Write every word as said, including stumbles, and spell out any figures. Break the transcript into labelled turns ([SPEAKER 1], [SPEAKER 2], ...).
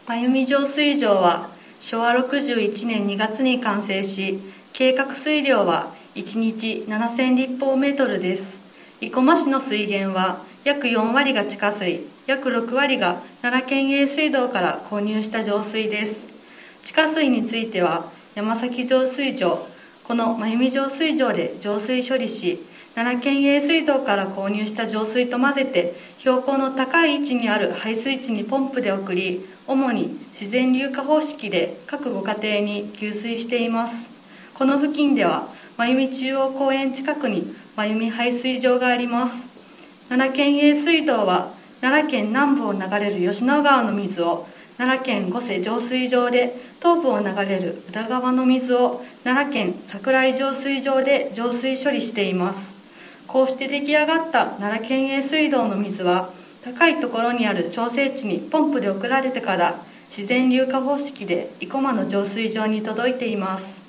[SPEAKER 1] 真由美浄水場はしょわろくじゅういちねんにがつに完成し、計画水量はいちにちななせんりっぽうメートルです。生駒市の水源は約よんわりが地下水、約ろくわりが奈良県営水道から購入した浄水です。地下水については山崎浄水場、この真由美浄水場で浄水処理し、奈良県営水道から購入した浄水と混ぜて標高の高い位置にある配水池にポンプで送り、主に自然流下方式で各ご家庭に給水しています。この付近では真由美中央公園近くに真由美排水場があります。奈良県営水道は奈良県南部を流れる吉野川の水を奈良県御所浄水場で、東部を流れる宇田川の水を奈良県桜井浄水場で浄水処理しています。こうして出来上がった奈良県営水道の水は、高いところにある調整池にポンプで送られてから自然流下方式で生駒の浄水場に届いています。